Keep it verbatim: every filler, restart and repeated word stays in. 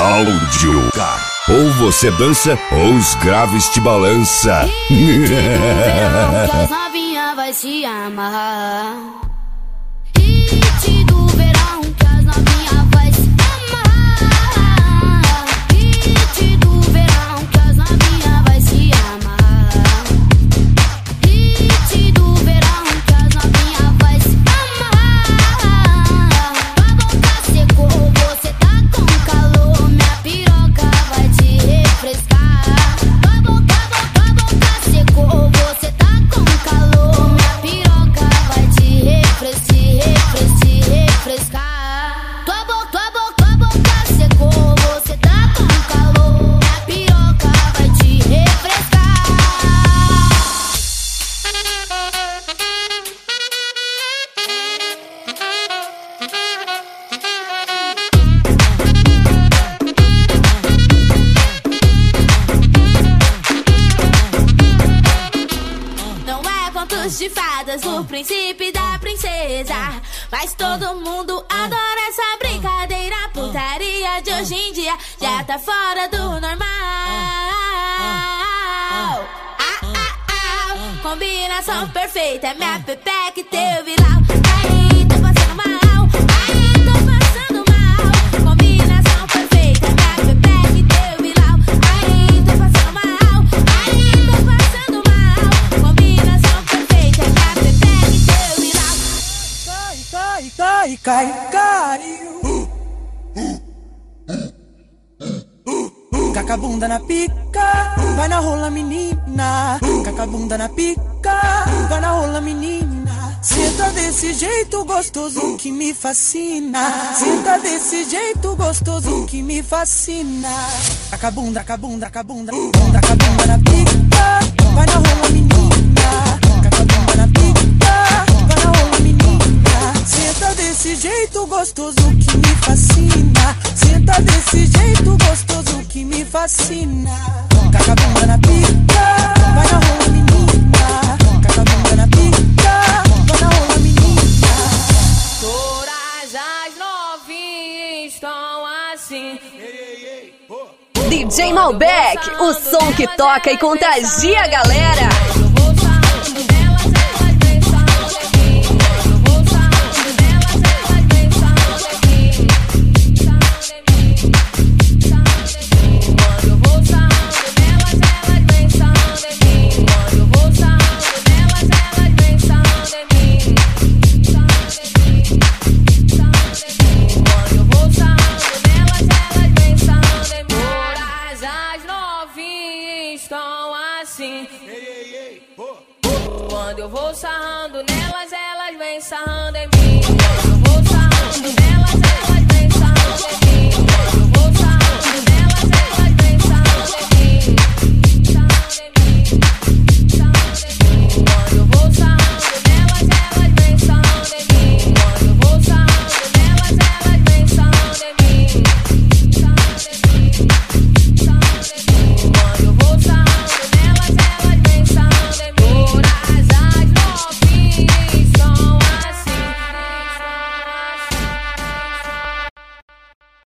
Áudio. Ou você dança ou os graves te balança. Hit do verão que as novinha vai se amarrar. Hit do verão que as novinha vai se amarrar. Hit do verão que as novinha vai se amarrar. Hit do verão que as novinha vai se amarrar. Tua boca secou, você tá com calor, minha piroca vai te refrescar. Tua boca, tua boca secou, você tá com calor, minha piroca vai te refrescar, refrescar, refrescar. Tua boca, tua boca, tua boca secou, você tá com calor, minha piroca vai te refrescar. Não é contos de fadas, o príncipe da princesa, mas todo mundo adora essa brincadeira. Putaria de hoje em dia já tá fora do normal. Ah, ah, ah. Combinação perfeita, minha pepeca e teu viral. Aí, tô passando mal, aí, tô passando mal. Combinação perfeita, minha pepeca e teu viral. Aí, tô passando mal, aí, tô passando mal. Combinação perfeita, minha pepeca e teu viral. Cai, cai, cai, cai, caiu. Caca a bunda na pica, vai na rola menina. Caca a bunda na pica, vai na rola menina. Senta desse jeito gostoso que me fascina. Senta desse jeito gostoso que me fascina. Caca a bunda, caca a bunda, caca a bunda, bunda, caca a bunda na pica, vai na rola menina. Caca a bunda na pica, vai na rola menina. Senta desse jeito gostoso que me fascina. Senta desse jeito gostoso que me fascina. Caca a bunda na pica, vai na rola menina. Caca a bunda na pica, vai na rola menina. Todas as novinhas estão assim. D J Malbec, o som que toca e contagia a galera. Quando eu vou sarrando nelas, elas vêm sarrando em mim.